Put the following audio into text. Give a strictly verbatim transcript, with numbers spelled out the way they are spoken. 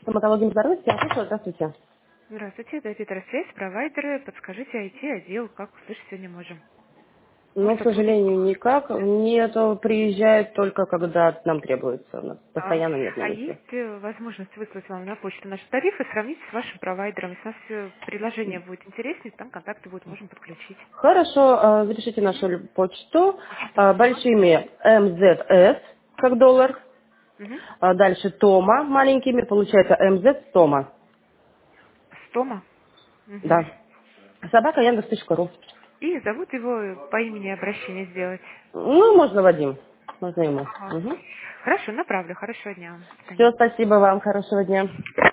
Стоматология здоровья, я слушаю, здравствуйте. Здравствуйте, это Петросвязь, провайдеры. Подскажите, ай ти-отдел, как услышать сегодня можем? Но, Может, к сотрудничать? сожалению, никак. Нет, приезжает только когда нам требуется. У нас А, постоянно нет на а месте. есть э, возможность выслать вам на почту наши тарифы, сравнить с вашим провайдером? Если у нас э, предложение будет интереснее, там контакты будут, можем подключить. Хорошо, э, запишите Мгм. нашу почту Почту. э, Ага. большими эм зет эс, как доллар. Мгм. А дальше Тома маленькими, получается эм зет Тома. Стома. Мгм. Да. Собака яндекс точка ру. И зовут его э, по имени обращения сделать. Ну, можно Вадим. Можно ему. Ага. Угу. Хорошо, направлю. Хорошего дня вам. До Все, свидания. спасибо вам, хорошего дня.